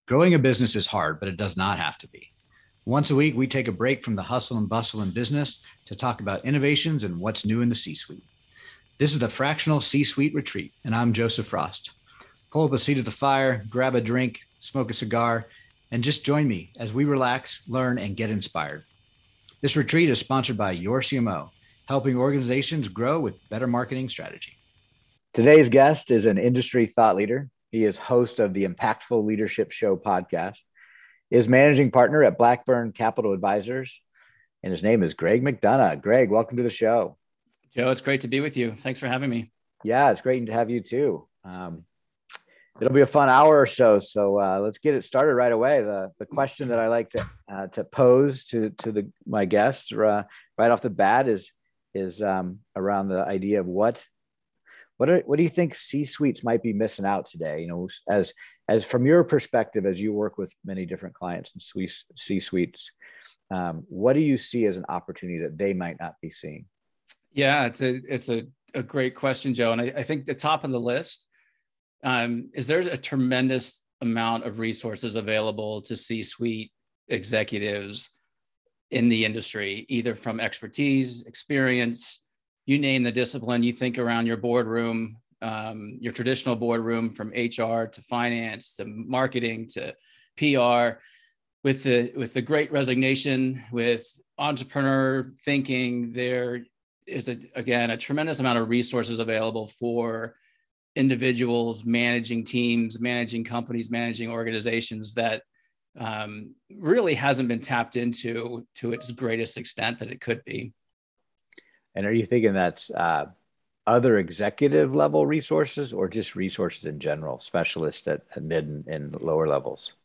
Growing a business is hard, but it does not have to be. Once a week, we take a break from the hustle and bustle in business to talk about innovations and what's new in the C suite. This is the Fractional C Suite Retreat, and I'm Joseph Frost. Pull up a seat at the fire, grab a drink, smoke a cigar, and just join me as we relax, learn, and get inspired. This retreat is sponsored by Your CMO, helping organizations grow with better marketing strategy. Today's guest is an industry thought leader. He is host of the Impactful Leadership Show podcast, is managing partner at Blackburn Capital Advisors, and his name is Greg McDonough. Greg, welcome to the show. Joe, it's great to be with you. Thanks for having me. Yeah, it's great to have you too. It'll be a fun hour or so. So let's get it started right away. The question that I like to pose to my guests right off the bat is around the idea of what do you think C-suites might be missing out today? You know, as from your perspective, as you work with many different clients and C-suites, what do you see as an opportunity that they might not be seeing? Yeah, it's a great question, Joe. And I think the top of the list is there's a tremendous amount of resources available to C-suite executives in the industry, either from expertise, experience, you name the discipline. You think around your boardroom, your traditional boardroom, from HR to finance to marketing to PR, with the Great Resignation, with entrepreneur thinking, there is a tremendous amount of resources available for individuals managing teams, managing companies, managing organizations that really hasn't been tapped into to its greatest extent that it could be. And are you thinking that's other executive level resources or just resources in general, specialists at mid and lower levels?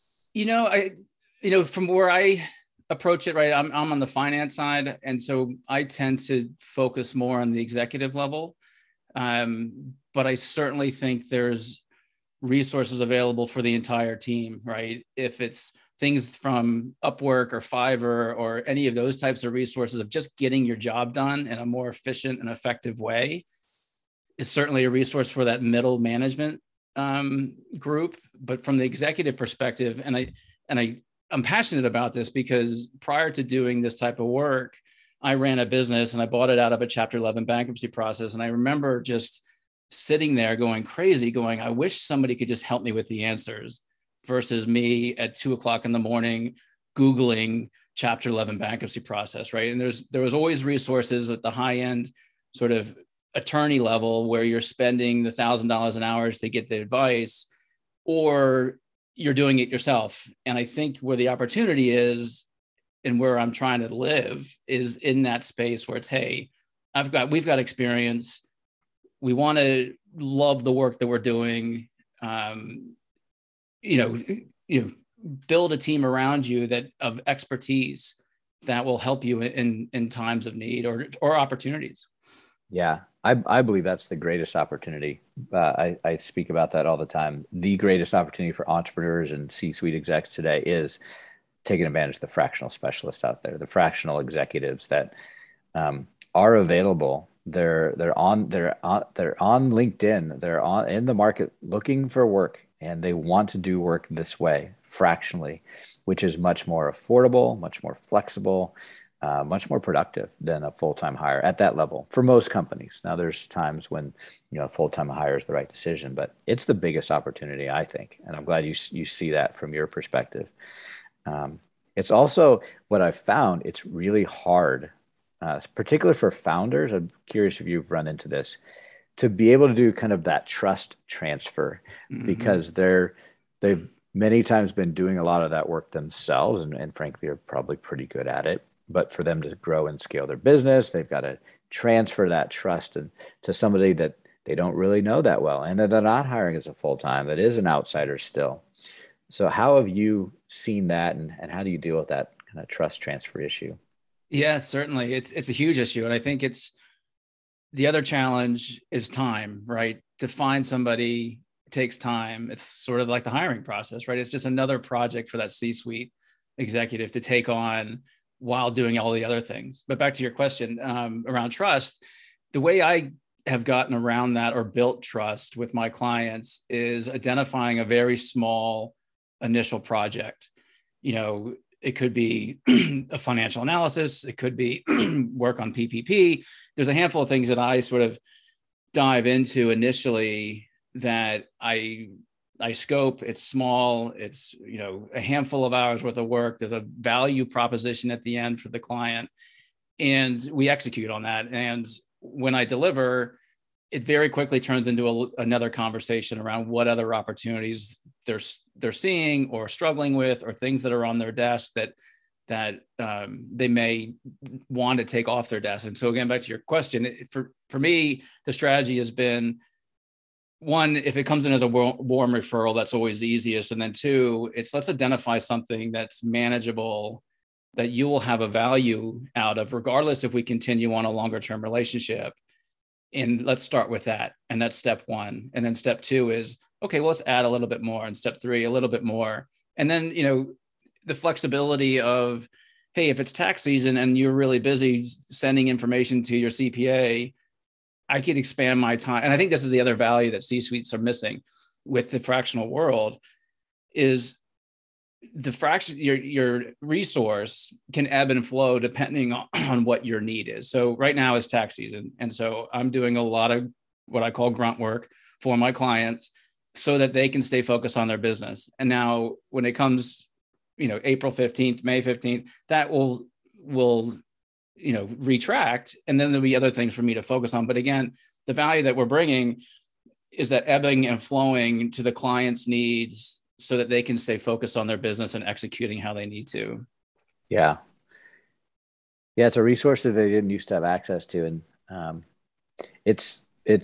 From where I approach it, right, I'm on the finance side. And so I tend to focus more on the executive level. But I certainly think there's resources available for the entire team, right? If it's things from Upwork or Fiverr or any of those types of resources of just getting your job done in a more efficient and effective way, it's certainly a resource for that middle management group. But from the executive perspective, I'm passionate about this because prior to doing this type of work, I ran a business and I bought it out of a Chapter 11 bankruptcy process. And I remember just sitting there going crazy, I wish somebody could just help me with the answers, versus me at 2:00 in the morning, Googling Chapter 11 bankruptcy process, right? And there was always resources at the high end sort of attorney level where you're spending the $1,000 an hour to get the advice, or you're doing it yourself. And I think where the opportunity is and where I'm trying to live is in that space where it's, hey, we've got experience. We want to love the work that we're doing. Build a team around you of expertise that will help you in times of need or opportunities. Yeah, I believe that's the greatest opportunity. I speak about that all the time. The greatest opportunity for entrepreneurs and C-suite execs today is taking advantage of the fractional specialists out there, the fractional executives that are available. They're on LinkedIn. They're in the market looking for work, and they want to do work this way, fractionally, which is much more affordable, much more flexible, much more productive than a full-time hire at that level for most companies. Now, there's times when a full-time hire is the right decision, but it's the biggest opportunity, I think, and I'm glad you see that from your perspective. It's also what I've found. It's really hard, particularly for founders. I'm curious if you've run into this, to be able to do kind of that trust transfer, because they've many times been doing a lot of that work themselves, and frankly are probably pretty good at it. But for them to grow and scale their business, they've got to transfer that trust to somebody that they don't really know that well, and that they're not hiring as a full-time, that is an outsider still. So how have you seen that, and how do you deal with that kind of trust transfer issue? Yeah, certainly. It's a huge issue. And I think the other challenge is time, right? To find somebody takes time. It's sort of like the hiring process, right? It's just another project for that C-suite executive to take on while doing all the other things. But back to your question around trust, the way I have gotten around that or built trust with my clients is identifying a very small initial project. It could be a financial analysis. It could be work on PPP. There's a handful of things that I sort of dive into initially that I scope. It's small. It's, a handful of hours worth of work. There's a value proposition at the end for the client, and we execute on that. And when I deliver, it very quickly turns into another conversation around what other opportunities they're seeing or struggling with, or things that are on their desk that they may want to take off their desk. And so again, back to your question, for me, the strategy has been, one, if it comes in as a warm referral, that's always the easiest. And then two, let's identify something that's manageable, that you will have a value out of, regardless if we continue on a longer term relationship. And let's start with that. And that's step one. And then step two is, okay, well, let's add a little bit more. And step three, a little bit more. And then, the flexibility of, hey, if it's tax season and you're really busy sending information to your CPA, I could expand my time. And I think this is the other value that C-suites are missing with the fractional world, is the fraction, your resource can ebb and flow depending on what your need is. So right now is tax season. And so I'm doing a lot of what I call grunt work for my clients so that they can stay focused on their business. And now when it comes, April 15th, May 15th, that will retract. And then there'll be other things for me to focus on. But again, the value that we're bringing is that ebbing and flowing to the client's needs so that they can stay focused on their business and executing how they need to. Yeah. Yeah. It's a resource that they didn't used to have access to. And it's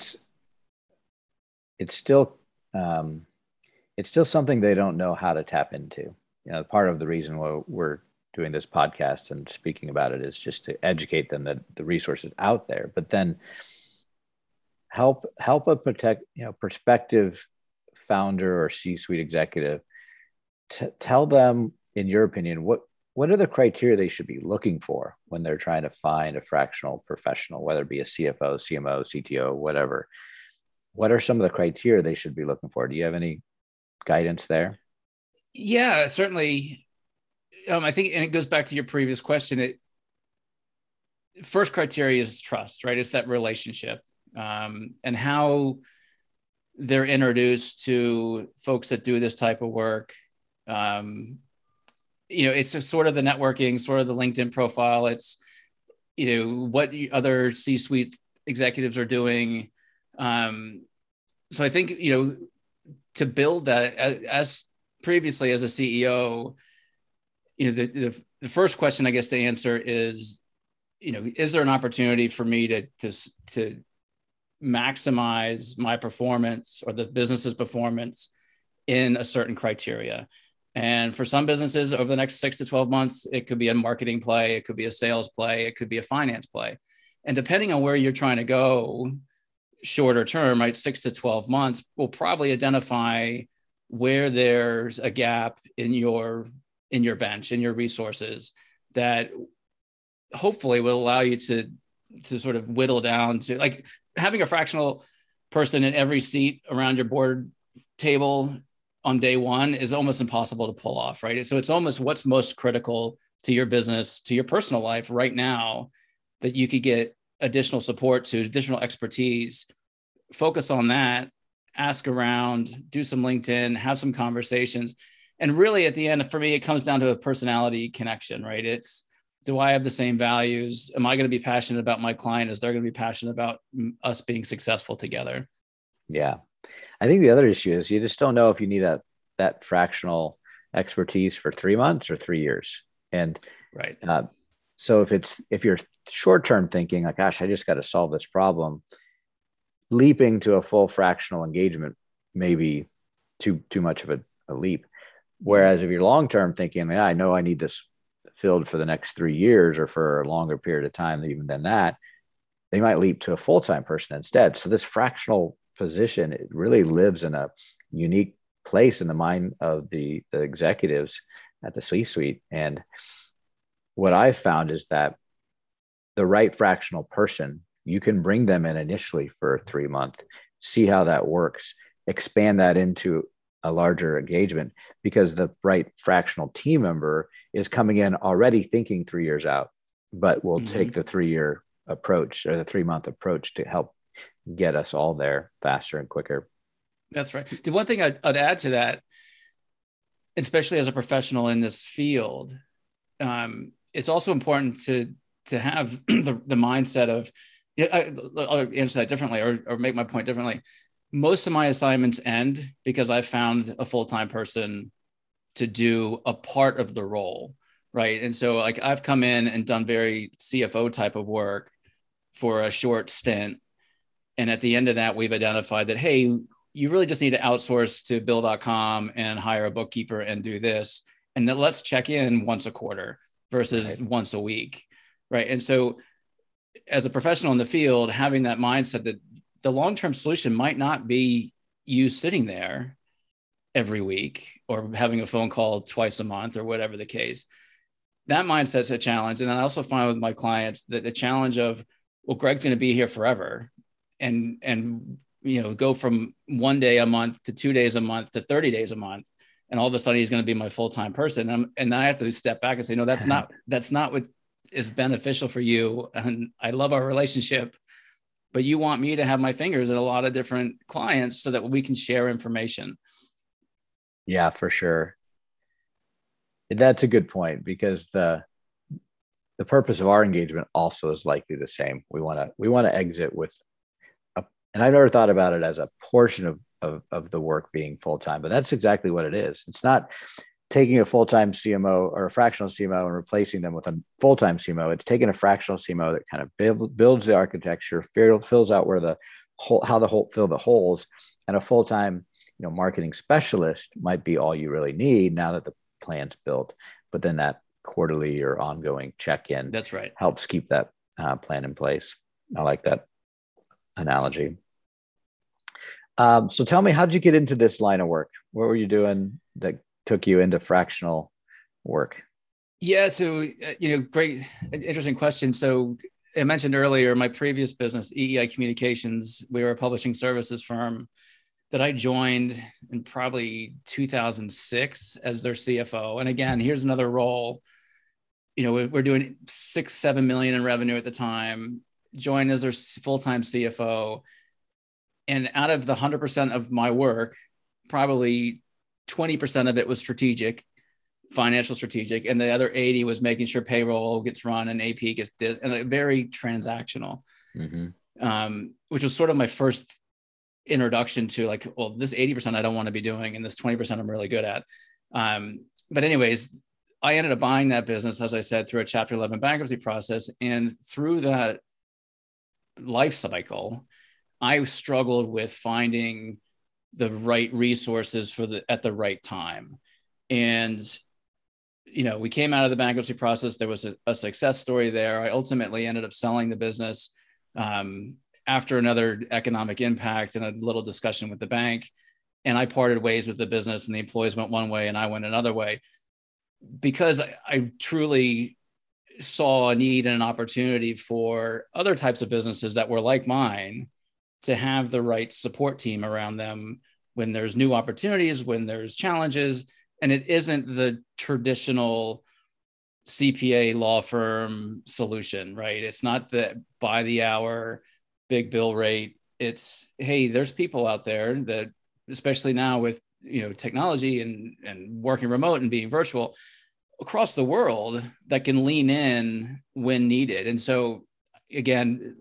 still something they don't know how to tap into. Part of the reason why we're doing this podcast and speaking about it is just to educate them that the resources out there, but then help a prospective founder or C-suite executive tell them, in your opinion, what are the criteria they should be looking for when they're trying to find a fractional professional, whether it be a CFO, CMO, CTO, whatever. What are some of the criteria they should be looking for? Do you have any guidance there? Yeah, certainly. I think, and it goes back to your previous question, first criteria is trust, right? It's that relationship, and how they're introduced to folks that do this type of work. It's sort of the networking, sort of the LinkedIn profile. It's, what other C-suite executives are doing. So I think, to build that as previously as a CEO, the first question I guess to answer is, is there an opportunity for me to maximize my performance or the business's performance in a certain criteria? And for some businesses over the next 6 to 12 months, it could be a marketing play, it could be a sales play, it could be a finance play. And depending on where you're trying to go, shorter term, right, 6 to 12 months, will probably identify where there's a gap in your bench, in your resources, that hopefully will allow you to sort of whittle down to, like, having a fractional person in every seat around your board table on day one is almost impossible to pull off, right? So it's almost what's most critical to your business, to your personal life right now, that you could get additional support to, additional expertise, focus on that, ask around, do some LinkedIn, have some conversations. And really at the end, for me, it comes down to a personality connection, right? It's, do I have the same values? Am I going to be passionate about my client? Is they're going to be passionate about us being successful together? Yeah. I think the other issue is you just don't know if you need that fractional expertise for 3 months or 3 years. And right. So if you're short-term thinking, like, gosh, I just got to solve this problem, leaping to a full fractional engagement may be too much of a leap. Whereas if you're long-term thinking, I know I need this filled for the next 3 years or for a longer period of time, even than that, they might leap to a full-time person instead. So this fractional position, it really lives in a unique place in the mind of the executives at the C-suite. And what I've found is that the right fractional person, you can bring them in initially for 3 months, see how that works, expand that into a larger engagement because the right fractional team member is coming in already thinking 3 years out, but will take the 3 year approach or the 3 month approach to help get us all there faster and quicker. That's right. The one thing I'd add to that, especially as a professional in this field, it's also important to have the mindset of, I'll answer that differently or make my point differently. Most of my assignments end because I found a full-time person to do a part of the role, right? And so like I've come in and done very CFO type of work for a short stint. And at the end of that, we've identified that, hey, you really just need to outsource to Bill.com and hire a bookkeeper and do this. And then let's check in once a quarter versus once a week, right? And so as a professional in the field, having that mindset that the long-term solution might not be you sitting there every week or having a phone call twice a month or whatever the case. That mindset's a challenge. And then I also find with my clients that the challenge of, well, Greg's going to be here forever and go from 1 day a month to 2 days a month to 30 days a month. And all of a sudden he's going to be my full-time person. And I have to step back and say, no, that's not what is beneficial for you. And I love our relationship, but you want me to have my fingers in a lot of different clients so that we can share information. Yeah, for sure. That's a good point because the purpose of our engagement also is likely the same. We want to exit with and I've never thought about it as a portion of the work being full-time, but that's exactly what it is. It's not taking a full-time CMO or a fractional CMO and replacing them with a full-time CMO. It's taking a fractional CMO that kind of builds the architecture, fills out where fill the holes, and a full-time, marketing specialist might be all you really need now that the plan's built. But then that quarterly or ongoing check-in, that's right, helps keep that plan in place. I like that analogy. So tell me, how did you get into this line of work? What were you doing that took you into fractional work? Yeah. So, great, interesting question. So I mentioned earlier, my previous business, EEI Communications, we were a publishing services firm that I joined in probably 2006 as their CFO. And again, here's another role. We're doing 6-7 million in revenue at the time, joined as their full-time CFO. And out of the 100% of my work, probably 20% of it was financial strategic. And the other 80 was making sure payroll gets run and AP gets and very transactional, which was sort of my first introduction to like, well, this 80% I don't want to be doing, and this 20% I'm really good at. But anyways, I ended up buying that business, as I said, through a Chapter 11 bankruptcy process. And through that life cycle, I struggled with finding the right resources at the right time. And, we came out of the bankruptcy process. There was a success story there. I ultimately ended up selling the business after another economic impact and a little discussion with the bank. And I parted ways with the business, and the employees went one way and I went another way, because I truly saw a need and an opportunity for other types of businesses that were like mine to have the right support team around them when there's new opportunities, when there's challenges. And it isn't the traditional CPA law firm solution, right? It's not the by the hour big bill rate. It's, hey, there's people out there that, especially now with, technology and working remote and being virtual across the world, that can lean in when needed. And so again,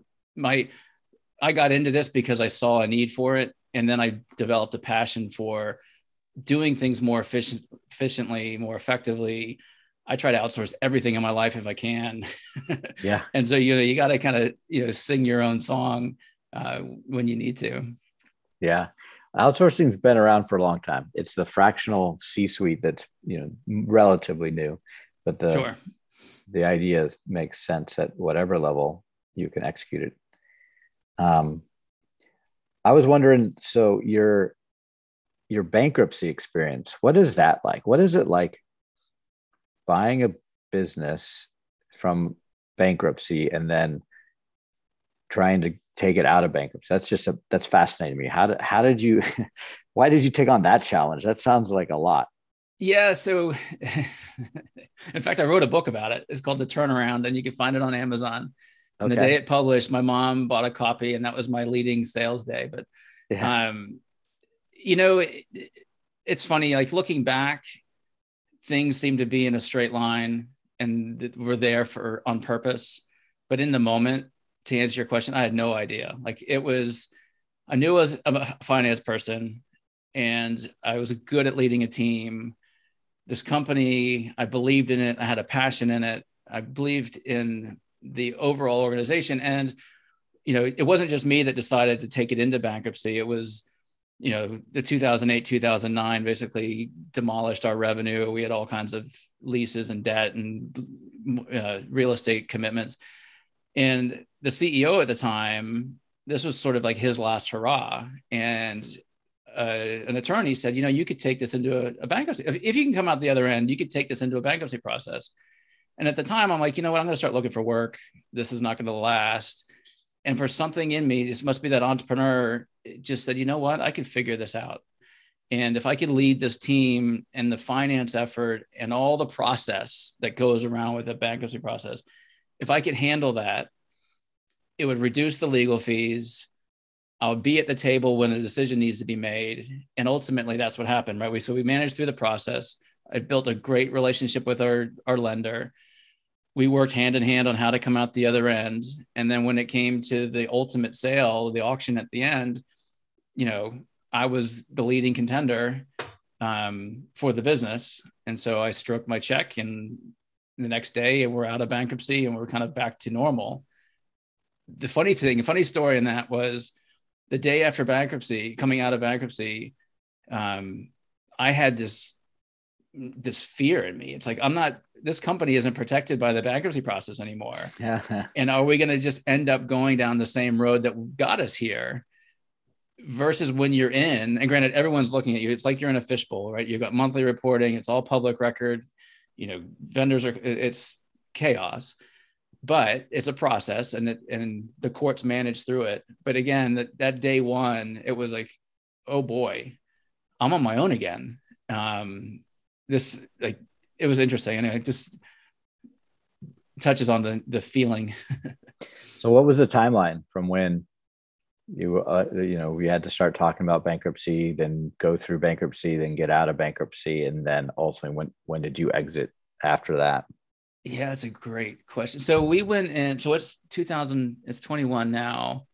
I got into this because I saw a need for it. And then I developed a passion for doing things more efficiently, more effectively. I try to outsource everything in my life if I can. Yeah. And so, you got to kind of, sing your own song when you need to. Yeah. Outsourcing's been around for a long time. It's the fractional C-suite that's, relatively new, but the idea makes sense at whatever level you can execute it. I was wondering, so your bankruptcy experience, what is that like? What is it like buying a business from bankruptcy and then trying to take it out of bankruptcy? That's fascinating to me. How did you, why did you take on that challenge? That sounds like a lot. Yeah. So in fact, I wrote a book about it. It's called The Turnaround, and you can find it on Amazon. And the day it published, my mom bought a copy, and that was my leading sales day. But, Yeah. you know, it's funny, like looking back, things seem to be in a straight line and we're there for on purpose. But in the moment, to answer your question, I had no idea. Like I knew I was a finance person and I was good at leading a team. This company, I believed in it. I had a passion in it. I believed in the overall organization. And, it wasn't just me that decided to take it into bankruptcy. It was, the 2008, 2009 basically demolished our revenue. We had all kinds of leases and debt and real estate commitments. And the CEO at the time, this was sort of like his last hurrah. And an attorney said, you could take this into a bankruptcy. If you can come out the other end, you could take this into a bankruptcy process. And at the time, I'm like, you know what? I'm going to start looking for work. This is not going to last. And for something in me, this must be that entrepreneur, just said, you know what? I could figure this out. And if I could lead this team and the finance effort and all the process that goes around with a bankruptcy process, if I could handle that, it would reduce the legal fees. I'll be at the table when a decision needs to be made. And ultimately, that's what happened, right? So we managed through the process. I built a great relationship with our lender. We worked hand in hand on how to come out the other end. And then when it came to the ultimate sale, the auction at the end, I was the leading contender for the business. And so I struck my check, and the next day we're out of bankruptcy and we're kind of back to normal. The funny story in that was the day after bankruptcy, coming out of bankruptcy, I had this fear in me. It's like, this company isn't protected by the bankruptcy process anymore. Yeah. And are we going to just end up going down the same road that got us here? Versus when you're in, and granted, everyone's looking at you. It's like you're in a fishbowl, right? You've got monthly reporting. It's all public record. It's chaos, but it's a process, and the courts manage through it. But again, that day one, it was like, oh boy, I'm on my own again. It was interesting. And it just touches on the feeling. So what was the timeline from when we had to start talking about bankruptcy, then go through bankruptcy, then get out of bankruptcy, and then ultimately when did you exit after that? Yeah, that's a great question. So we went in, so it's 2000, it's 21 now.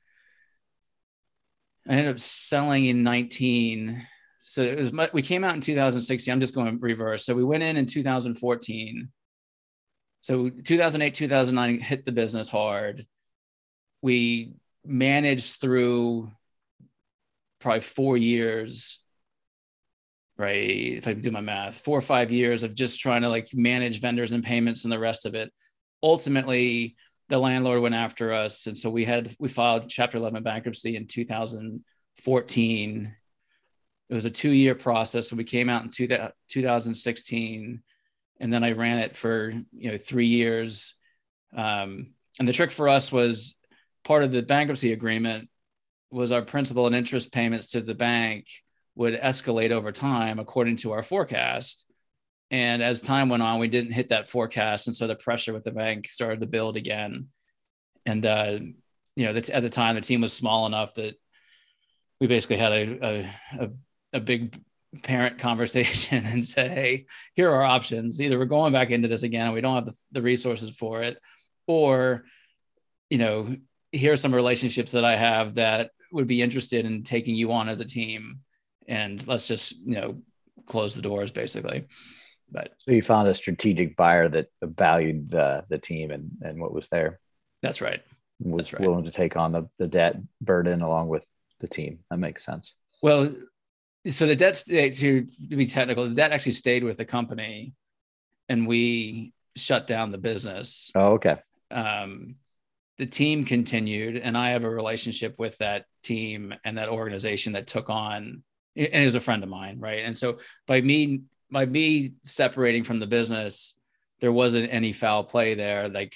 I ended up selling in 19. So we came out in 2016. I'm just going reverse. So we went in 2014. So 2008, 2009 hit the business hard. We managed through probably 4 years, right? If I do my math, 4 or 5 years of just trying to manage vendors and payments and the rest of it. Ultimately, the landlord went after us. And so we filed Chapter 11 bankruptcy in 2014. It was a 2-year process. So we came out in 2016, and then I ran it for 3 years. And the trick for us was, part of the bankruptcy agreement was our principal and interest payments to the bank would escalate over time according to our forecast. And as time went on, we didn't hit that forecast. And so the pressure with the bank started to build again. And, at the time, the team was small enough that we basically had a big parent conversation and said, hey, here are our options. Either we're going back into this again and we don't have the resources for it, or, here are some relationships that I have that would be interested in taking you on as a team. And let's just, close the doors basically. But so you found a strategic buyer that valued the team and what was there. That's right. Was willing to take on the debt burden along with the team. That makes sense. Well, so the debt, to be technical, the debt actually stayed with the company and we shut down the business. Oh, okay. The team continued, and I have a relationship with that team and that organization that took on, and it was a friend of mine, right? And so by me separating from the business, there wasn't any foul play there. Like,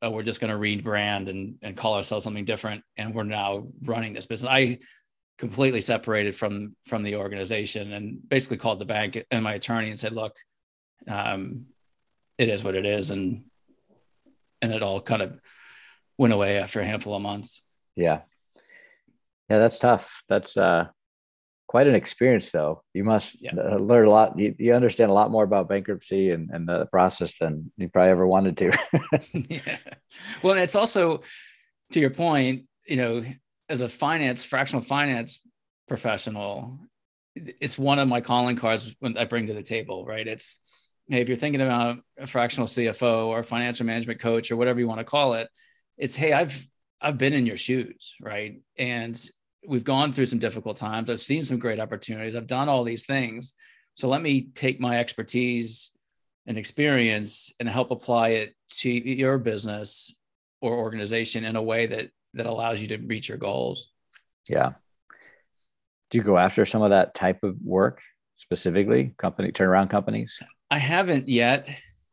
oh, we're just going to rebrand and call ourselves something different, and we're now running this business. I completely separated from the organization and basically called the bank and my attorney and said, look, it is what it is. And it all kind of went away after a handful of months. Yeah. Yeah. That's tough. That's quite an experience though. You must learn a lot. You understand a lot more about bankruptcy and the process than you probably ever wanted to. Yeah. Well, and it's also, to your point, as a fractional finance professional, it's one of my calling cards when I bring to the table, right? It's, hey, if you're thinking about a fractional CFO or a financial management coach or whatever you want to call it, it's, hey, I've been in your shoes, right? And we've gone through some difficult times. I've seen some great opportunities. I've done all these things. So let me take my expertise and experience and help apply it to your business or organization in a way that allows you to reach your goals. Yeah. Do you go after some of that type of work specifically, turnaround companies? I haven't yet.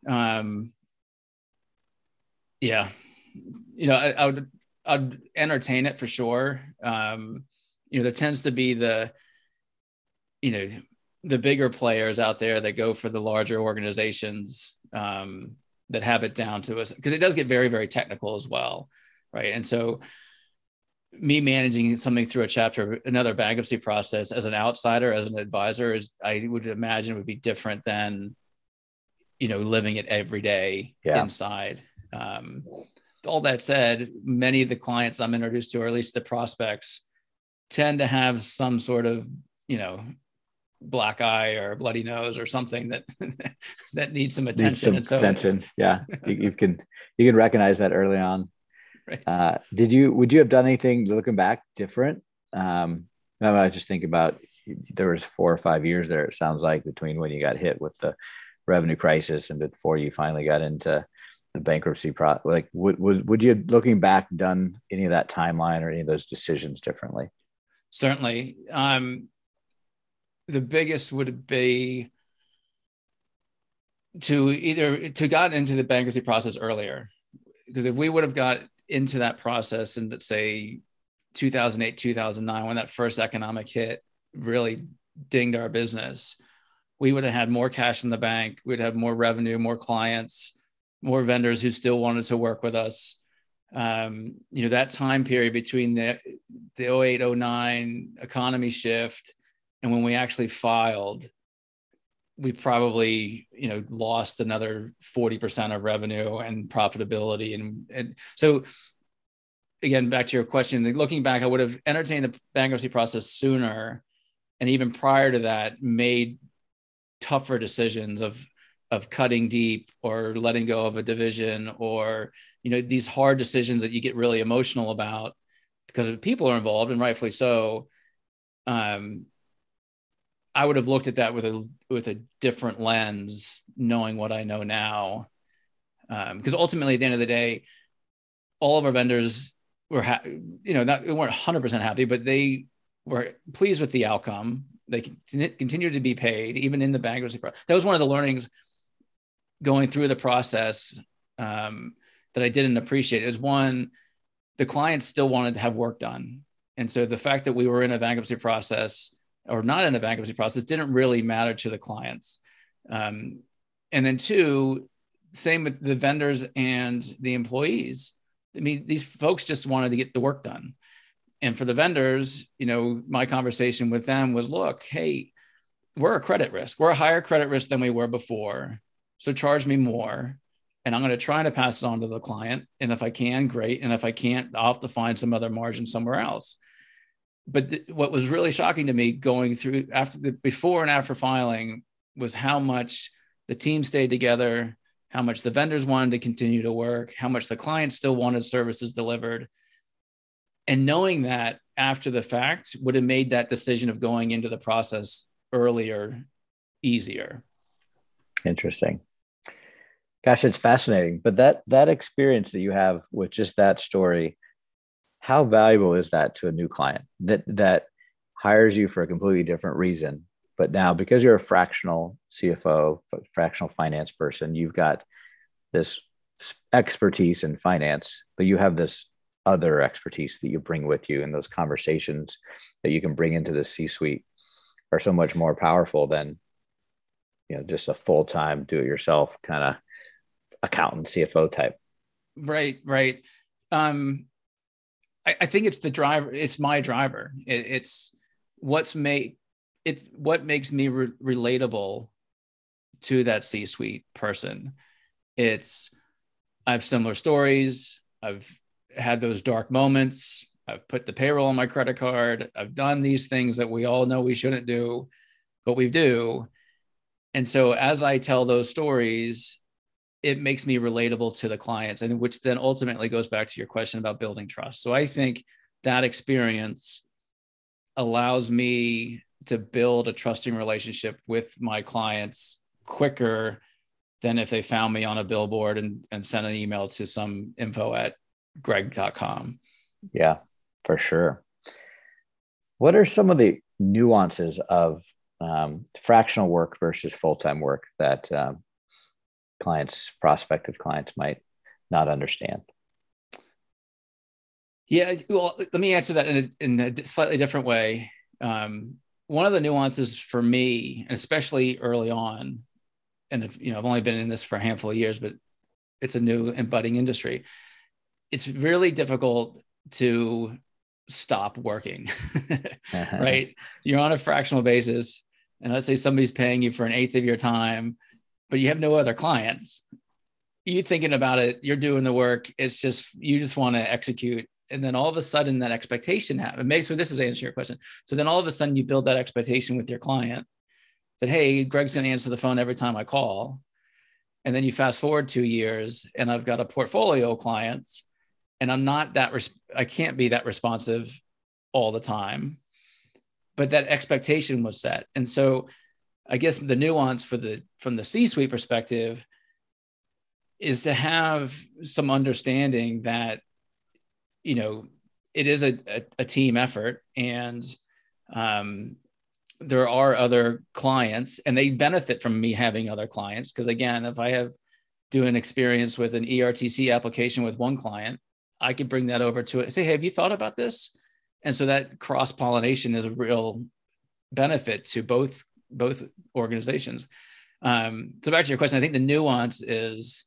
Yeah. I'd entertain it for sure. There tends to be the bigger players out there that go for the larger organizations that have it down to us, because it does get very, very technical as well. Right. And so me managing something through a chapter of another bankruptcy process as an outsider, as an advisor, I would imagine would be different than, living it every day inside. All that said, many of the clients I'm introduced to, or at least the prospects, tend to have some sort of, black eye or bloody nose or something that needs some attention. Attention. Yeah. you can recognize that early on. Right. Would you have done anything looking back different? I just think about, there was 4 or 5 years there, it sounds like, between when you got hit with the revenue crisis and before you finally got into the bankruptcy process. Like, would you, looking back, done any of that timeline or any of those decisions differently? Certainly. The biggest would be to got into the bankruptcy process earlier, because if we would have got into that process in, let's say, 2008, 2009, when that first economic hit really dinged our business, we would have had more cash in the bank. We'd have more revenue, more clients, more vendors who still wanted to work with us. That time period between the 08, 09 economy shift and when we actually filed, we probably, lost another 40% of revenue and profitability. And so again, back to your question, looking back, I would have entertained the bankruptcy process sooner. And even prior to that, made tougher decisions of cutting deep or letting go of a division, or, these hard decisions that you get really emotional about because people are involved, and rightfully so. I would have looked at that with a different lens, knowing what I know now. Because ultimately, at the end of the day, all of our vendors were, they weren't 100% happy, but they were pleased with the outcome. They continued to be paid, even in the bankruptcy process. That was one of the learnings going through the process that I didn't appreciate. It was, one, the clients still wanted to have work done. And so the fact that we were in a bankruptcy process or not in a bankruptcy process didn't really matter to the clients. And then 2, same with the vendors and the employees. I mean, these folks just wanted to get the work done. And for the vendors, my conversation with them was, look, hey, we're a credit risk. We're a higher credit risk than we were before. So charge me more. And I'm going to try to pass it on to the client. And if I can, great. And if I can't, I'll have to find some other margin somewhere else. But what was really shocking to me going through before and after filing was how much the team stayed together, how much the vendors wanted to continue to work, how much the clients still wanted services delivered. And knowing that after the fact would have made that decision of going into the process earlier easier. Interesting. Gosh, it's fascinating. But that experience that you have with just that story, how valuable is that to a new client that hires you for a completely different reason? But now, because you're a fractional CFO, fractional finance person, you've got this expertise in finance, but you have this other expertise that you bring with you, and those conversations that you can bring into the C-suite are so much more powerful than, just a full-time do-it-yourself kind of accountant, CFO type. Right. I think it's the driver. It's my driver. It's what makes me relatable to that C-suite person. I have similar stories. I've had those dark moments. I've put the payroll on my credit card. I've done these things that we all know we shouldn't do, but we do. And so as I tell those stories, it makes me relatable to the clients, and which then ultimately goes back to your question about building trust. So I think that experience allows me to build a trusting relationship with my clients quicker than if they found me on a billboard and sent an email to some info@greg.com. Yeah, for sure. What are some of the nuances of fractional work versus full-time work that prospective clients might not understand? Yeah, well, let me answer that in a slightly different way. One of the nuances for me, and especially early on, and I've only been in this for a handful of years, but it's a new and budding industry. It's really difficult to stop working, right? You're on a fractional basis, and let's say somebody's paying you for an eighth of your time, but you have no other clients. You thinking about it, you're doing the work. It's just, you just want to execute. And then all of a sudden that expectation happens. So this is answering your question. So then all of a sudden you build that expectation with your client that, hey, Greg's going to answer the phone every time I call. And then you fast forward 2 years and I've got a portfolio of clients, and I can't be that responsive all the time, but that expectation was set. And so I guess the nuance from the C-suite perspective is to have some understanding that, it is a team effort, and there are other clients, and they benefit from me having other clients. Because again, if I do an experience with an ERTC application with one client, I could bring that over to it and say, hey, have you thought about this? And so that cross-pollination is a real benefit to both organizations. So back to your question, I think the nuance is,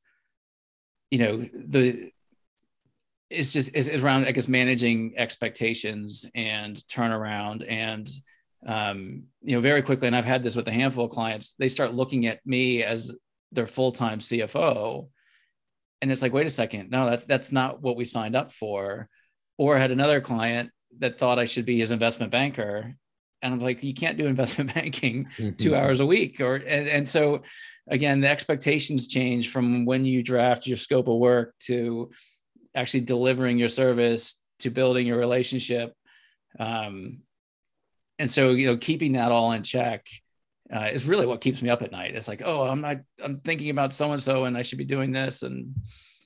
it's around, I guess, managing expectations and turnaround. And, very quickly, and I've had this with a handful of clients, they start looking at me as their full-time CFO. And it's like, wait a second, no, that's not what we signed up for. Or I had another client that thought I should be his investment banker. And I'm like, you can't do investment banking 2 hours a week. And so again, the expectations change from when you draft your scope of work to actually delivering your service to building your relationship. And so, keeping that all in check is really what keeps me up at night. It's like, oh, I'm thinking about so-and-so and I should be doing this. And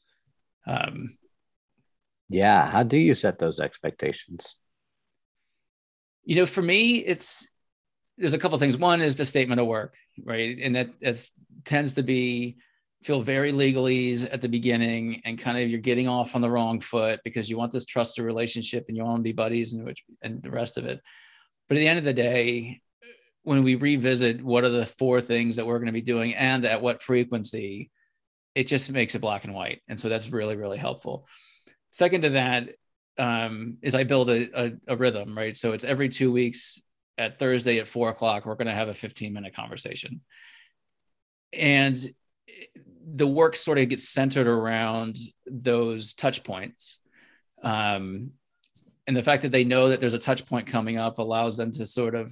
yeah. How do you set those expectations? For me, there's a couple of things. One is the statement of work, right? And that tends to feel very legalese at the beginning, and kind of you're getting off on the wrong foot because you want this trusted relationship and you want to be buddies and the rest of it. But at the end of the day, when we revisit what are the 4 things that we're going to be doing and at what frequency, it just makes it black and white. And so that's really, really helpful. Second to that is I build a rhythm, right? So it's every 2 weeks at Thursday at 4:00, we're going to have a 15-minute conversation. And the work sort of gets centered around those touch points. And the fact that they know that there's a touch point coming up allows them to sort of,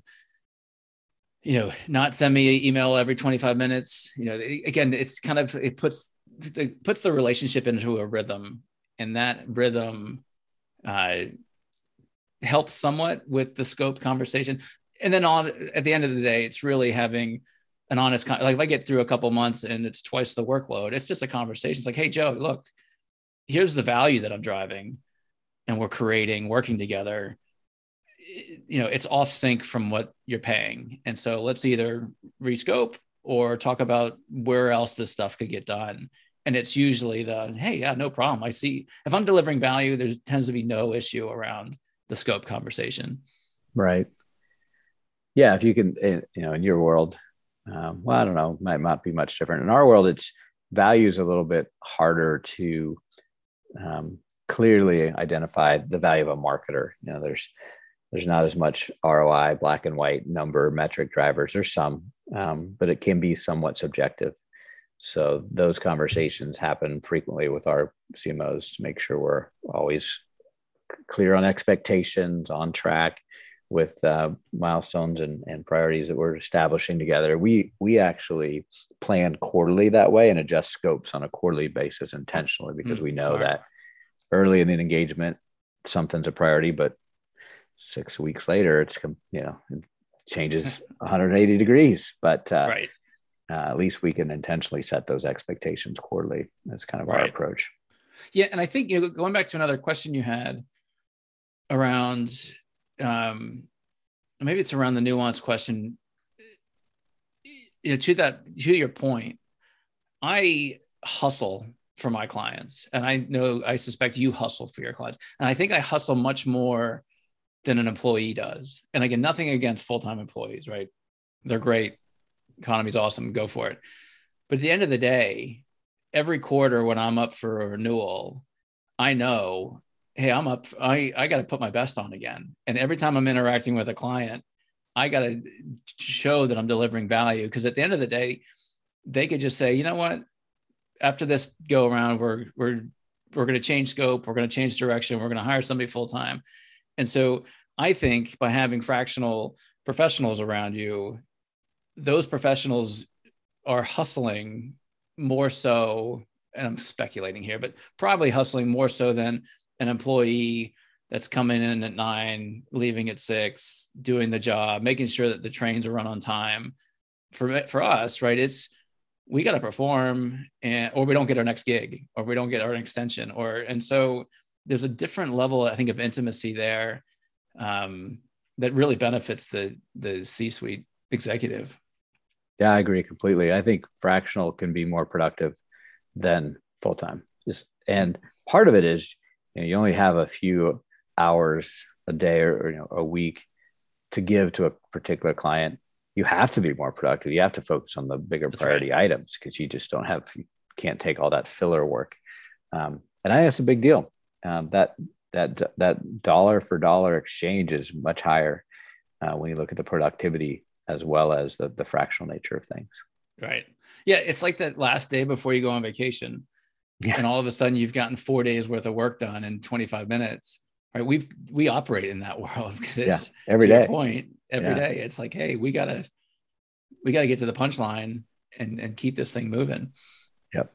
not send me an email every 25 minutes. Again, it's kind of, it puts the relationship into a rhythm, and that rhythm helps somewhat with the scope conversation. And then at the end of the day, it's really having an honest, like if I get through a couple months and it's twice the workload, it's just a conversation. It's like, hey, Joe, look, here's the value that I'm driving and we're creating, working together. It's off sync from what you're paying. And so let's either rescope or talk about where else this stuff could get done. And it's usually hey, yeah, no problem. I see if I'm delivering value, there tends to be no issue around the scope conversation. Right. Yeah. If you can, in your world, well, I don't know, might not be much different. In our world, it's value is a little bit harder to um, clearly identify the value of a marketer. There's not as much ROI, black and white number metric drivers. There's some, but it can be somewhat subjective. So those conversations happen frequently with our CMOs to make sure we're always clear on expectations, on track with milestones and priorities that we're establishing together. We actually plan quarterly that way and adjust scopes on a quarterly basis intentionally because we know that early in the engagement, something's a priority, but 6 weeks later, it changes 180 degrees. But right. At least we can intentionally set those expectations quarterly. That's kind of our approach. Yeah. And I think, going back to another question you had around, maybe it's around the nuance question, to your point, I hustle for my clients, and I suspect you hustle for your clients. And I think I hustle much more than an employee does. And again, nothing against full-time employees, right? They're great. Economy's awesome. Go for it. But at the end of the day, every quarter when I'm up for a renewal, I know, hey, I'm up. I got to put my best on again. And every time I'm interacting with a client, I got to show that I'm delivering value. Because at the end of the day, they could just say, you know what? After this go around, we're going to change scope. We're going to change direction. We're going to hire somebody full time. And so I think by having fractional professionals around you, those professionals are hustling more so, and I'm speculating here, but probably hustling more so than an employee that's coming in at 9, leaving at 6, doing the job, making sure that the trains are run on time. For us, right? We got to perform, or we don't get our next gig, or we don't get our extension, and so there's a different level, I think, of intimacy there that really benefits the C-suite executive. Yeah, I agree completely. I think fractional can be more productive than full-time. And part of it is, you only have a few hours a day or a week to give to a particular client. You have to be more productive. You have to focus on the bigger priority items because you just can't take all that filler work. And I think that's a big deal. That dollar for dollar exchange is much higher when you look at the productivity as well as the fractional nature of things. Right. Yeah. It's like that last day before you go on vacation. Yeah. And all of a sudden you've gotten 4 days worth of work done in 25 minutes. Right. We operate in that world because it's every day. Every day. It's like, hey, we gotta get to the punchline and keep this thing moving. Yep.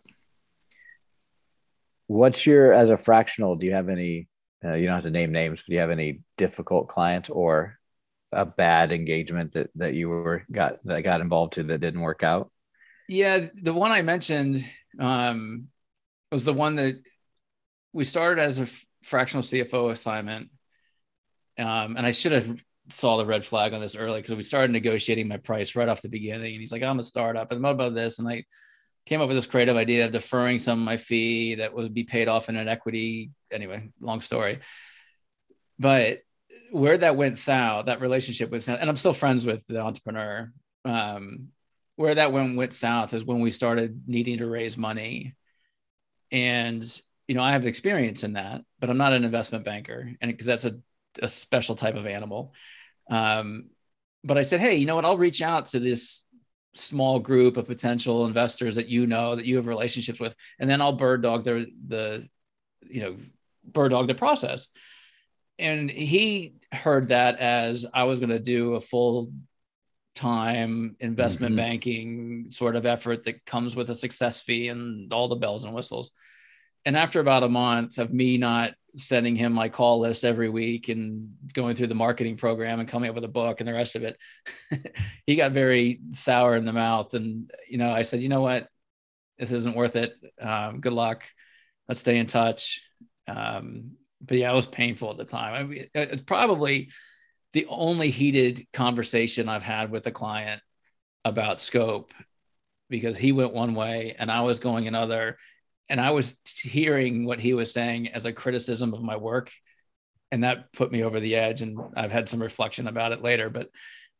As a fractional, do you have any, you don't have to name names, but do you have any difficult clients or a bad engagement that you got involved in that didn't work out? Yeah. The one I mentioned was the one that we started as a fractional CFO assignment. And I should have saw the red flag on this early because we started negotiating my price right off the beginning. And he's like, I'm a startup and what about this? And I came up with this creative idea of deferring some of my fee that would be paid off in an equity. Anyway, long story. But where that went south, that relationship with, and I'm still friends with the entrepreneur, where that went south is when we started needing to raise money. And, I have experience in that, but I'm not an investment banker, and because that's a special type of animal. But I said, hey, you know what? I'll reach out to this small group of potential investors that that you have relationships with, and then I'll bird dog the process. And he heard that as I was going to do a full-time investment banking sort of effort that comes with a success fee and all the bells and whistles. And after about a month of me not sending him my call list every week and going through the marketing program and coming up with a book and the rest of it, he got very sour in the mouth. And, I said, you know what, this isn't worth it. Good luck. Let's stay in touch. But yeah, it was painful at the time. I mean, it's probably the only heated conversation I've had with a client about scope, because he went one way and I was going another. And I was hearing what he was saying as a criticism of my work. And that put me over the edge. And I've had some reflection about it later, but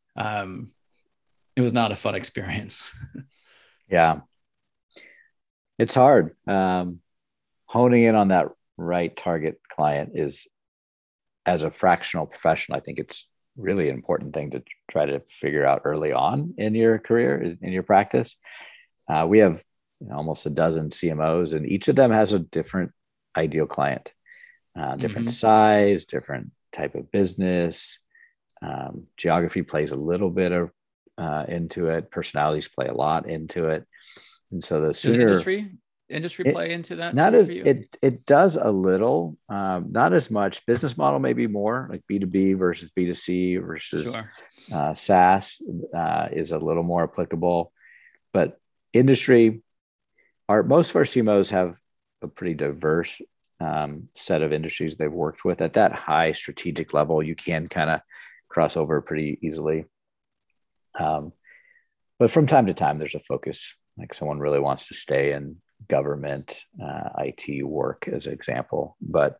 it was not a fun experience. Yeah. It's hard. Honing in on that right target client is, as a fractional professional, I think it's really an important thing to try to figure out early on in your career, in your practice. We have almost a dozen CMOs, and each of them has a different ideal client, different size, different type of business. Geography plays a little bit of into it. Personalities play a lot into it. And so the sooner industry play into that? Not as it does a little, not as much. Business model maybe more, like B2B versus B2C versus SaaS is a little more applicable. But industry, most of our CMOs have a pretty diverse set of industries they've worked with. At that high strategic level, you can kind of cross over pretty easily. But from time to time, there's a focus, like someone really wants to stay in government, IT work as an example, but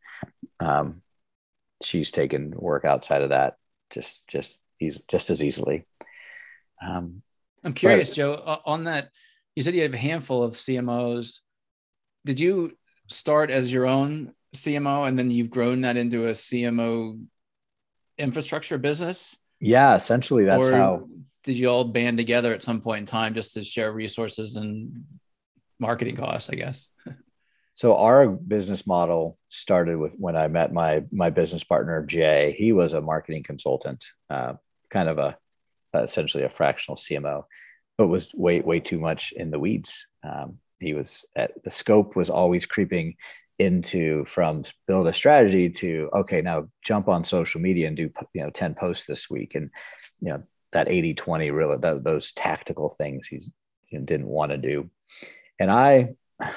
she's taken work outside of that just as easily. I'm curious, Joe, on that, you said you have a handful of CMOs. Did you start as your own CMO and then you've grown that into a CMO infrastructure business? Yeah, essentially that's how. Did you all band together at some point in time just to share resources and marketing costs, I guess? So our business model started with when I met my business partner, Jay. He was a marketing consultant, kind of essentially a fractional CMO, but was way too much in the weeds. He was the scope was always creeping into from build a strategy to, okay, now jump on social media and do 10 posts this week. And, that 80-20 really, those tactical things he didn't want to do. And I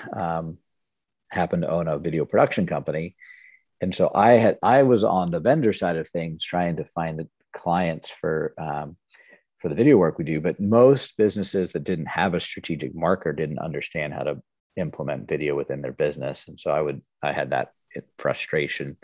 happened to own a video production company. And so I was on the vendor side of things, trying to find the clients for the video work we do. But most businesses that didn't have a strategic marketer didn't understand how to implement video within their business. And so I had that frustration.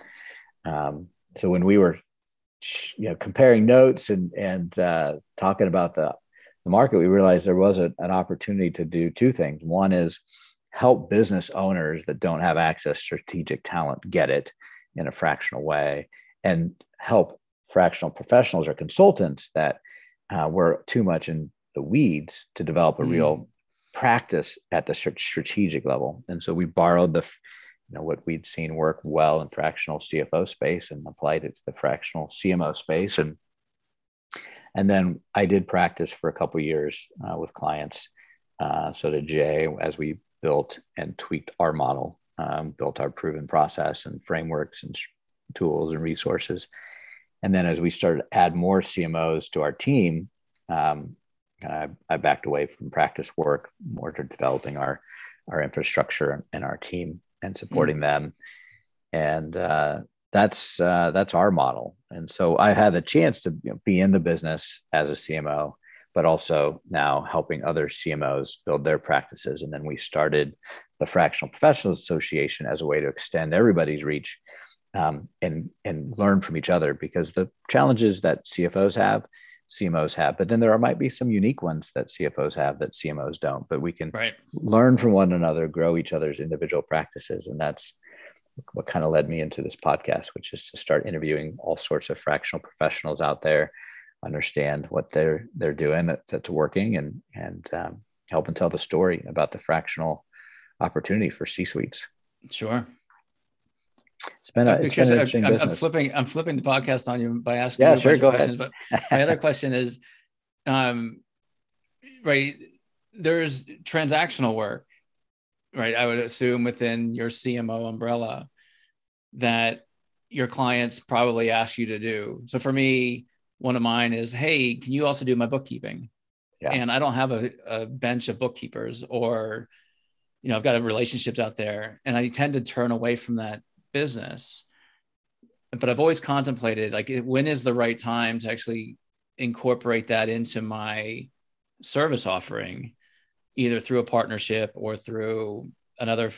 So when we were comparing notes and talking about the market, we realized there was an opportunity to do two things. One is help business owners that don't have access to strategic talent get it in a fractional way, and help fractional professionals or consultants that were too much in the weeds to develop a real practice at the strategic level. And so we borrowed what we'd seen work well in fractional CFO space and applied it to the fractional CMO space. And then I did practice for a couple of years with clients. So did Jay, as we built and tweaked our model, built our proven process and frameworks and tools and resources. And then as we started to add more CMOs to our team, I backed away from practice work more to developing our infrastructure and our team and supporting them. And that's our model. And so I had the chance to be in the business as a CMO, but also now helping other CMOs build their practices. And then we started the Fractional Professionals Association as a way to extend everybody's reach and learn from each other, because the challenges that CFOs have, CMOs have, but then there might be some unique ones that CFOs have that CMOs don't, but we can learn from one another, grow each other's individual practices. And that's what kind of led me into this podcast, which is to start interviewing all sorts of fractional professionals out there, understand what they're doing that's working, and help and tell the story about the fractional opportunity for C-suites. Sure. It's been an interesting business. I'm flipping the podcast on you by asking you a bunch go of questions. ahead. But my other question is, right, there's transactional work, right? I would assume within your CMO umbrella that your clients probably ask you to do. So for me, one of mine is, hey, can you also do my bookkeeping? Yeah. And I don't have a bench of bookkeepers, or, I've got relationships out there, and I tend to turn away from that business. But I've always contemplated, like, when is the right time to actually incorporate that into my service offering, either through a partnership or through another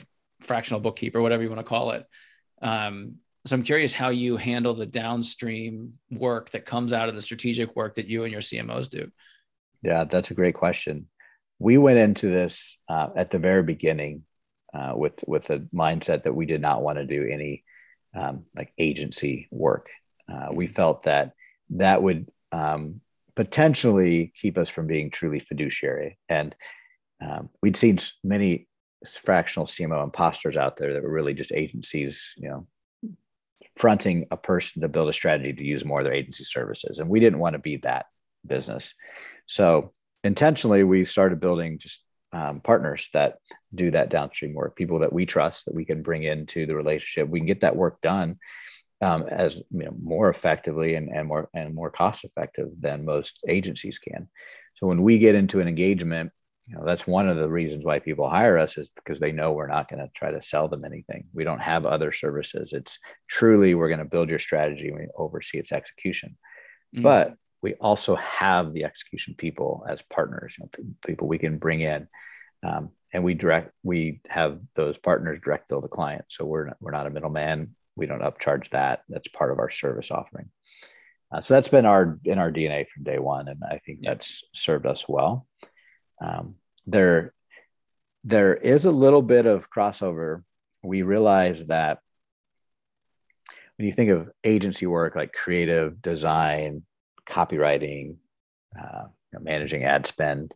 fractional bookkeeper, whatever you want to call it. So I'm curious how you handle the downstream work that comes out of the strategic work that you and your CMOs do. Yeah, that's a great question. We went into this at the very beginning with a mindset that we did not want to do any like agency work. We felt that would potentially keep us from being truly fiduciary. And we'd seen many fractional CMO imposters out there that were really just agencies, fronting a person to build a strategy to use more of their agency services. And we didn't want to be that business. So intentionally, we started building just partners that do that downstream work, people that we trust, that we can bring into the relationship. We can get that work done as more effectively and more cost effective than most agencies can. So when we get into an engagement, that's one of the reasons why people hire us, is because they know we're not going to try to sell them anything. We don't have other services. It's truly, we're going to build your strategy and we oversee its execution. But we also have the execution people as partners, people we can bring in, and we have those partners direct bill the client. So we're not a middleman. We don't upcharge that. That's part of our service offering. So that's been in our DNA from day one, and I think that's served us well. There is a little bit of crossover. We realize that when you think of agency work like creative design, copywriting, managing ad spend,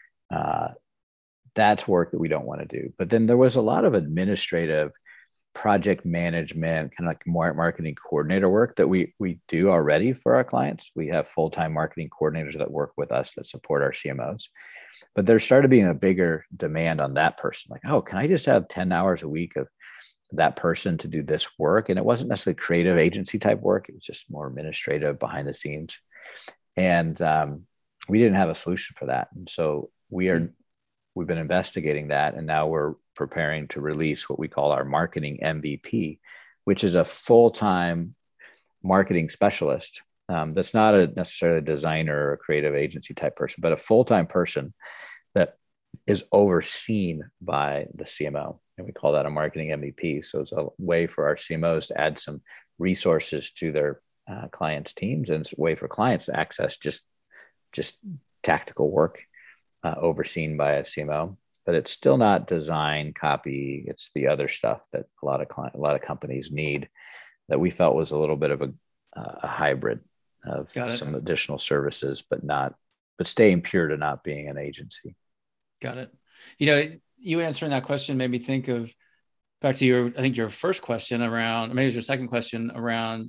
that's work that we don't want to do. But then there was a lot of administrative project management, kind of like more marketing coordinator work that we do already for our clients. We have full-time marketing coordinators that work with us that support our CMOs. But there started being a bigger demand on that person. Like, oh, can I just have 10 hours a week of that person to do this work? And it wasn't necessarily creative agency type work. It was just more administrative behind the scenes. And we didn't have a solution for that. And so we've been investigating that. And now we're preparing to release what we call our marketing MVP, which is a full-time marketing specialist. That's not necessarily a designer or a creative agency type person, but a full-time person that is overseen by the CMO. And we call that a marketing MVP. So it's a way for our CMOs to add some resources to their clients' teams, and it's a way for clients to access just tactical work overseen by a CMO. But it's still not design, copy. It's the other stuff that a lot of companies need, that we felt was a little bit of a hybrid of some additional services, but staying pure to not being an agency. Got it. You answering that question made me think of back to your first question around, maybe it was your second question around,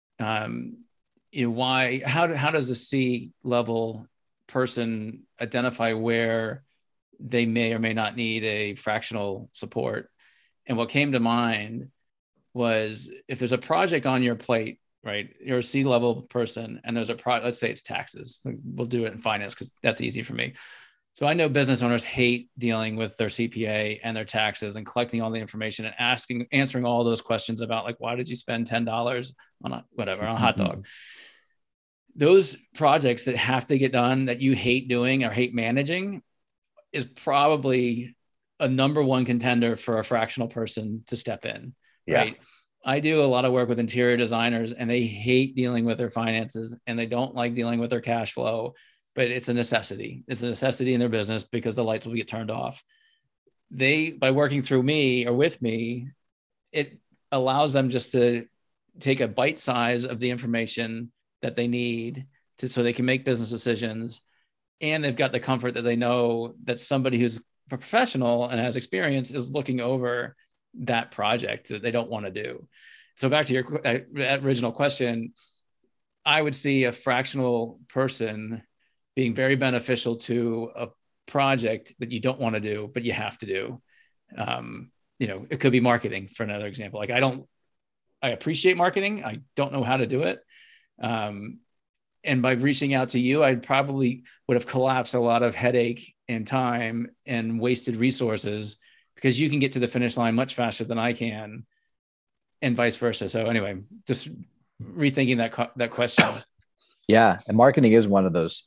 why, how does the C-level person identify where they may or may not need a fractional support? And what came to mind was, if there's a project on your plate, right? You're a C-level person and there's let's say it's taxes. We'll do it in finance because that's easy for me. So I know business owners hate dealing with their CPA and their taxes and collecting all the information and answering all those questions about, like, why did you spend $10 on a hot dog? Those projects that have to get done that you hate doing or hate managing is probably a number one contender for a fractional person to step in, right? Yeah. I do a lot of work with interior designers and they hate dealing with their finances and they don't like dealing with their cash flow, but it's a necessity. It's a necessity in their business because the lights will get turned off. By working through me or with me, it allows them just to take a bite size of the information that they need so they can make business decisions. And they've got the comfort that they know that somebody who's a professional and has experience is looking over that project that they don't want to do. So back to your original question, I would see a fractional person being very beneficial to a project that you don't want to do, but you have to do. It could be marketing, for another example. Like, I appreciate marketing. I don't know how to do it. And by reaching out to you, I probably would have collapsed a lot of headache and time and wasted resources, because you can get to the finish line much faster than I can, and vice versa. So anyway, just rethinking that question. Yeah. And marketing is one of those.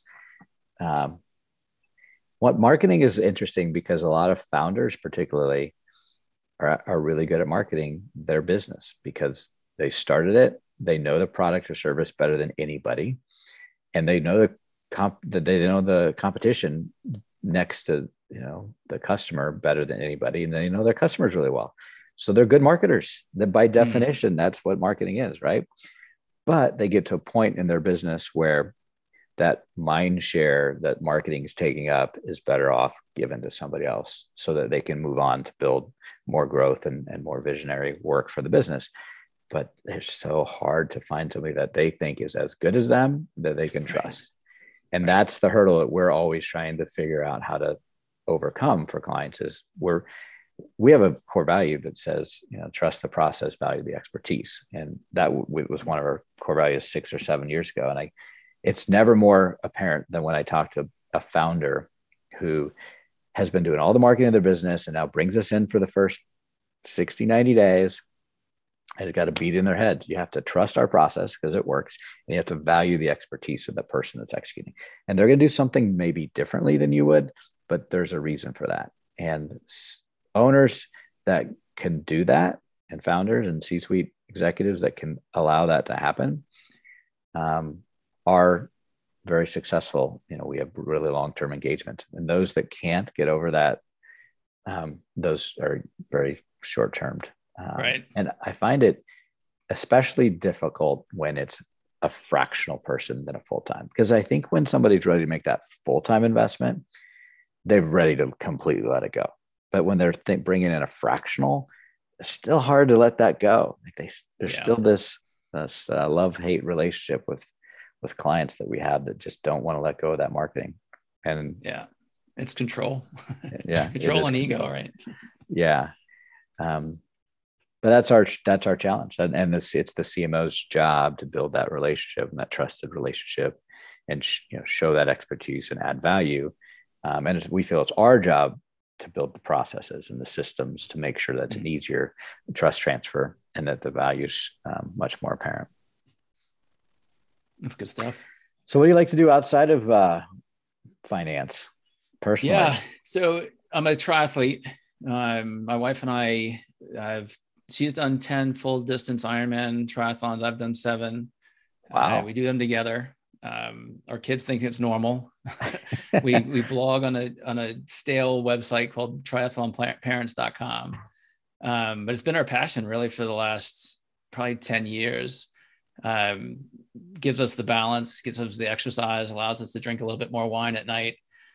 What marketing is interesting because a lot of founders particularly are really good at marketing their business because they started it. They know the product or service better than anybody, and they know that they know the competition next to the customer better than anybody, and they know their customers really well. So they're good marketers. That by definition, that's what marketing is, right? But they get to a point in their business where that mind share that marketing is taking up is better off given to somebody else so that they can move on to build more growth and more visionary work for the business. But it's so hard to find somebody that they think is as good as them that they can trust. And that's the hurdle that we're always trying to figure out how to overcome for clients is we have a core value that says, trust the process, value the expertise. And that was one of our core values 6 or 7 years ago. And it's never more apparent than when I talk to a founder who has been doing all the marketing of their business and now brings us in for the first 60, 90 days. And it's got to beat in their head. You have to trust our process because it works. And you have to value the expertise of the person that's executing. And they're going to do something maybe differently than you would, but there's a reason for that. And owners that can do that, and founders and C-suite executives that can allow that to happen, are very successful. We have really long-term engagement, and those that can't get over that, those are very short-termed. Right. And I find it especially difficult when it's a fractional person than a full-time, because I think when somebody's ready to make that full-time investment, they're ready to completely let it go. But when they're bringing in a fractional, it's still hard to let that go. There's still this love-hate relationship with clients that we have that just don't want to let go of that marketing. And it's control. Yeah. Control and ego, right? Yeah. But that's our challenge. And it's the CMO's job to build that relationship and that trusted relationship and show that expertise and add value. And we feel it's our job to build the processes and the systems to make sure that's an easier trust transfer and that the value's much more apparent. That's good stuff. So what do you like to do outside of finance personally? Yeah. So I'm a triathlete. My wife and I she's done 10 full distance Ironman triathlons. I've done 7. Wow. We do them together. Our kids think it's normal. we blog on a stale website called triathlonparents.com. But it's been our passion really for the last probably 10 years. Gives us the balance, gives us the exercise, allows us to drink a little bit more wine at night.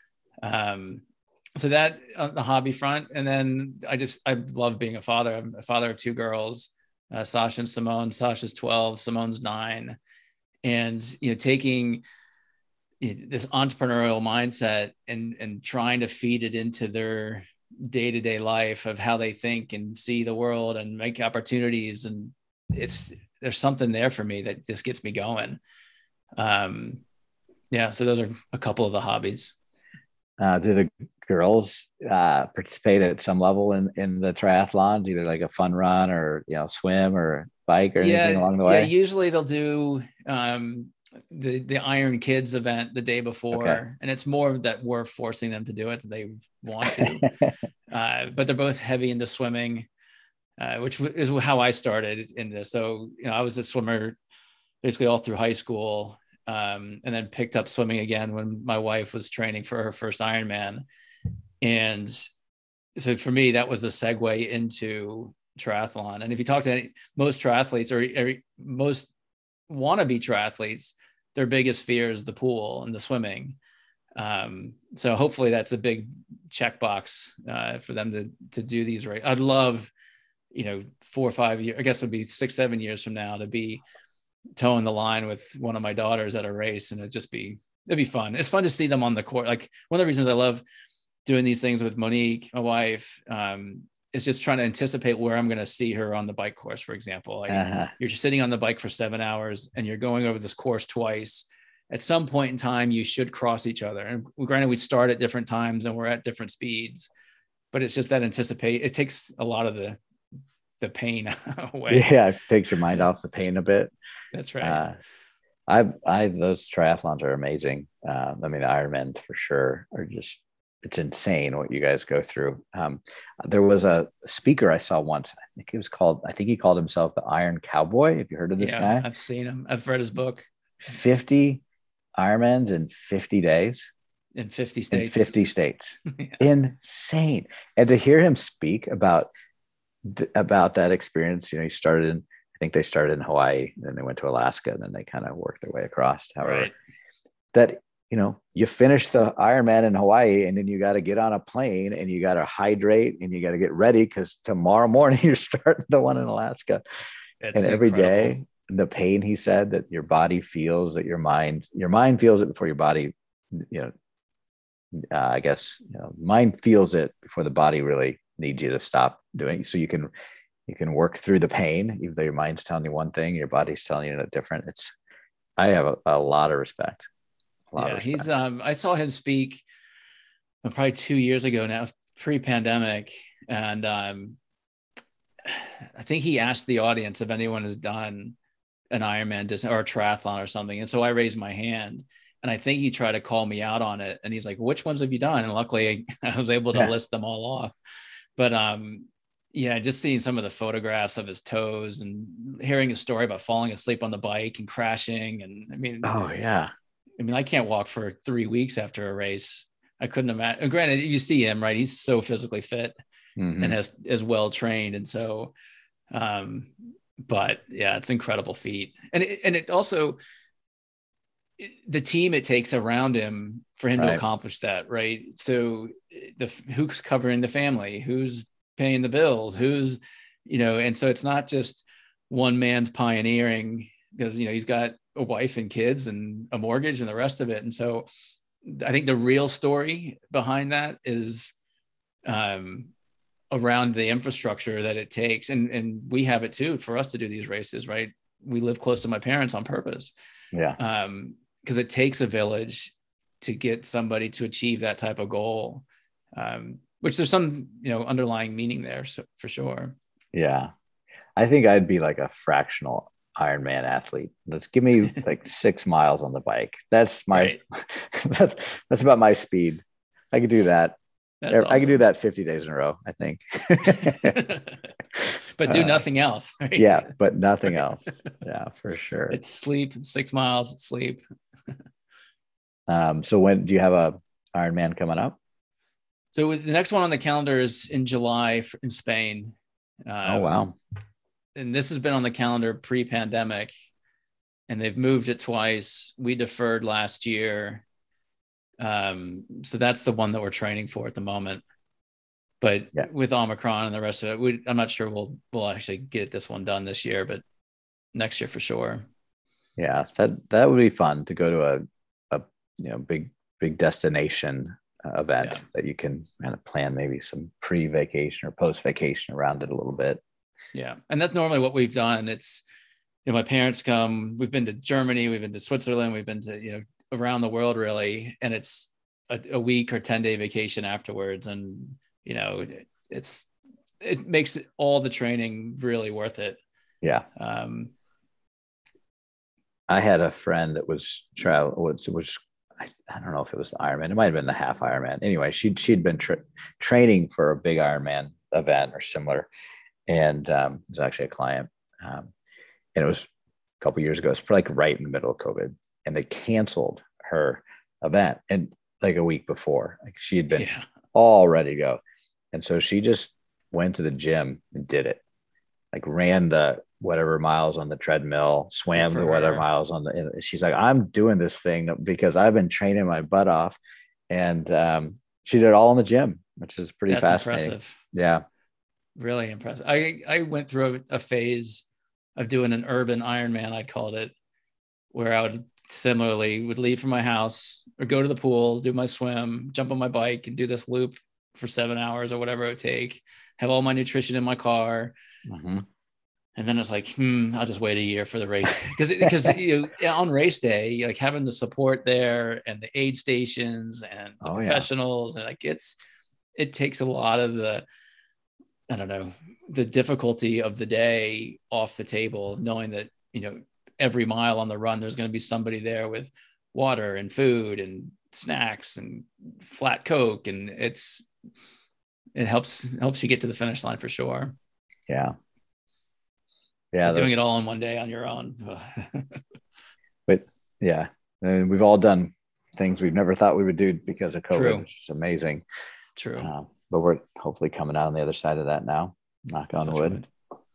So that on the hobby front. And then I love being a father. I'm a father of 2 girls, Sasha and Simone. Sasha's 12, Simone's 9. And, taking this entrepreneurial mindset and trying to feed it into their day-to-day life of how they think and see the world and make opportunities. And there's something there for me that just gets me going. So those are a couple of the hobbies. Do the girls participate at some level in the triathlons, either like a fun run or swim or bike or anything along the way? Yeah, usually they'll do the Iron Kids event the day before, and it's more that we're forcing them to do it than they want to. But they're both heavy into swimming, which is how I started in this. So I was a swimmer basically all through high school. And then picked up swimming again when my wife was training for her first Ironman. And so for me, that was the segue into triathlon. And if you talk to most triathletes or most wannabe triathletes, their biggest fear is the pool and the swimming. So hopefully that's a big checkbox for them to do these right. I'd love, 4 or 5 years, I guess it would be 6, 7 years from now to be towing the line with one of my daughters at a race, and it'd be fun. It's fun to see them on the court. Like one of the reasons I love doing these things with Monique, my wife, is just trying to anticipate where I'm going to see her on the bike course, for example. Like you're just sitting on the bike for 7 hours and you're going over this course twice. At some point in time, you should cross each other. And granted, we start at different times and we're at different speeds, but it's just that it takes a lot of the pain away. Yeah, it takes your mind off the pain a bit. That's right. Those triathlons are amazing. The Ironman for sure are just it's insane what you guys go through. There was a speaker I saw once. I think he called himself the Iron Cowboy. Have you heard of this Yeah, guy? I've seen him. I've read his book 50 Ironmans in 50 days in 50 in states. 50 states. Yeah. Insane. And to hear him speak about that experience, he started in, I think they started in Hawaii, and then they went to Alaska, and then they kind of worked their way across. However, Right. that you finish the Ironman in Hawaii, and then you got to get on a plane, and you got to hydrate, and you got to get ready because tomorrow morning you're starting the one in Alaska. And It's every incredible. day, the pain, he said, that your body feels, that your mind feels it before your body, you know, I guess, mind feels it before the body really needs you to stop doing. So you can work through the pain, even though your mind's telling you one thing, your body's telling you a different. I have a lot of respect. A lot of Yeah, respect. I saw him speak probably 2 years ago now, pre-pandemic, and I think he asked the audience if anyone has done an Ironman or a triathlon or something, and so I raised my hand, and I think he tried to call me out on it, and he's like, "Which ones have you done?" And luckily, I was able to Yeah. list them all off. But yeah, just seeing some of the photographs of his toes and hearing his story about falling asleep on the bike and crashing, and Oh yeah. I can't walk for 3 weeks after a race. I couldn't imagine. And granted, you see him, right? He's so physically fit and Mm-hmm. as well trained, and so, um, but yeah, it's an incredible feat, and it also the team it takes around him for him to Right. accomplish that, right? So who's covering the family, who's paying the bills, who's and so it's not just one man's pioneering because he's got a wife and kids and a mortgage and the rest of it, and so I think the real story behind that is um, around the infrastructure that it takes, and we have it too for us to do these races, right? We live close to my parents on purpose, Yeah. because it takes a village to get somebody to achieve that type of goal, which there's some underlying meaning there, so, for sure. Yeah. I think I'd be like a fractional Ironman athlete. Let's give me like 6 miles on the bike. That's my Right. that's that's about my speed. I could do that. That's I could do awesome. that 50 days in a row, I think. But do uh, nothing else, right? yeah, but nothing Right. else. Yeah, for sure. It's sleep, 6 miles, it's sleep. So when do you have a Ironman coming up? So the next one on the calendar is in July in Spain. Oh Um, wow. and this has been on the calendar pre-pandemic, and they've moved it twice. We deferred last year. So that's the one that we're training for at the moment. But Yeah. with Omicron and the rest of it, I'm not sure we'll actually get this one done this year, but next year for sure. Yeah. That would be fun to go to a big destination Yeah. event that you can kind of plan maybe some pre-vacation or post-vacation around it a little bit. Yeah. And that's normally what we've done. It's, my parents come, we've been to Germany, we've been to Switzerland, we've been to, around the world really. And it's a week or 10-day vacation afterwards. And, it's, it makes all the training really worth it. Yeah. Um, I had a friend that was travel was I don't know if it was the Ironman. It might have been the half Ironman. Anyway, she'd been training for a big Ironman event or similar, and it was actually a client, and it was a couple years ago. It's like right in the middle of COVID, and they canceled her event and like a week before. Like she had been yeah, all ready to go, and so she just went to the gym and did it. Like ran the whatever miles on the treadmill, good swam for the whatever her. miles on the. She's like, I'm doing this thing because I've been training my butt off, and she did it all in the gym, which is pretty That's fascinating. impressive. Yeah. Really impressive. I went through a phase of doing an urban Ironman, I called it, where I would leave from my house or go to the pool, do my swim, jump on my bike and do this loop for 7 hours or whatever it would take, have all my nutrition in my car. Mm-hmm. And then it's like, I'll just wait a year for the race. Because on race day, like having the support there and the aid stations and the Oh yeah. professionals, and like it takes a lot of I don't know, the difficulty of the day off the table, knowing that, every mile on the run, there's going to be somebody there with water and food and snacks and flat Coke, and it helps you get to the finish line for sure. Yeah. Yeah. Doing it all in one day on your own. But yeah, and we've all done things we've never thought we would do because of COVID. True. Which is amazing. True. But we're hopefully coming out on the other side of that now. Knock on wood.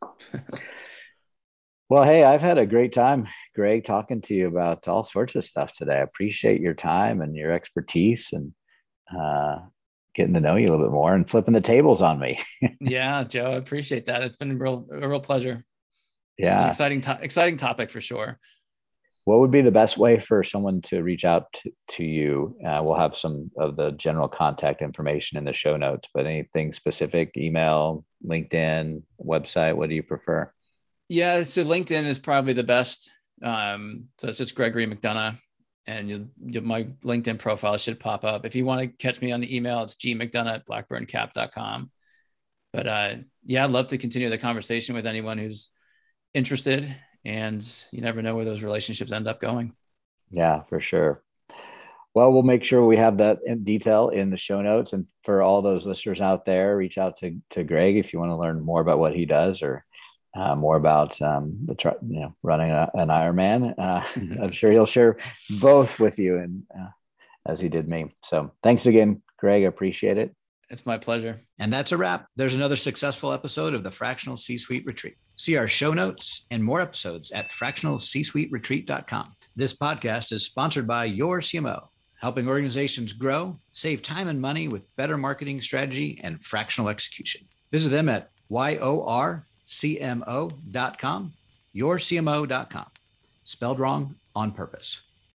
Well, hey, I've had a great time, Greg, talking to you about all sorts of stuff today. I appreciate your time and your expertise and getting to know you a little bit more and flipping the tables on me. Yeah, Joe, I appreciate that. It's been a real pleasure. Yeah. It's an exciting topic for sure. What would be the best way for someone to reach out to you? We'll have some of the general contact information in the show notes, but anything specific, email, LinkedIn, website, what do you prefer? Yeah, so LinkedIn is probably the best. So it's just Gregory McDonough, and my LinkedIn profile should pop up. If you want to catch me on the email, it's gmcdonough@blackburncap.com. But yeah, I'd love to continue the conversation with anyone who's interested, and you never know where those relationships end up going. Yeah, for sure. Well, we'll make sure we have that in detail in the show notes. And for all those listeners out there, reach out to Greg if you want to learn more about what he does or more about running an Ironman. I'm sure he'll share both with you, and as he did me. So thanks again, Greg. I appreciate it. It's my pleasure. And that's a wrap. There's another successful episode of the Fractional C-Suite Retreat. See our show notes and more episodes at fractionalcsuiteretreat.com. This podcast is sponsored by Your CMO, helping organizations grow, save time and money with better marketing strategy and fractional execution. Visit them at yorcmo.com, yourcmo.com. Spelled wrong on purpose.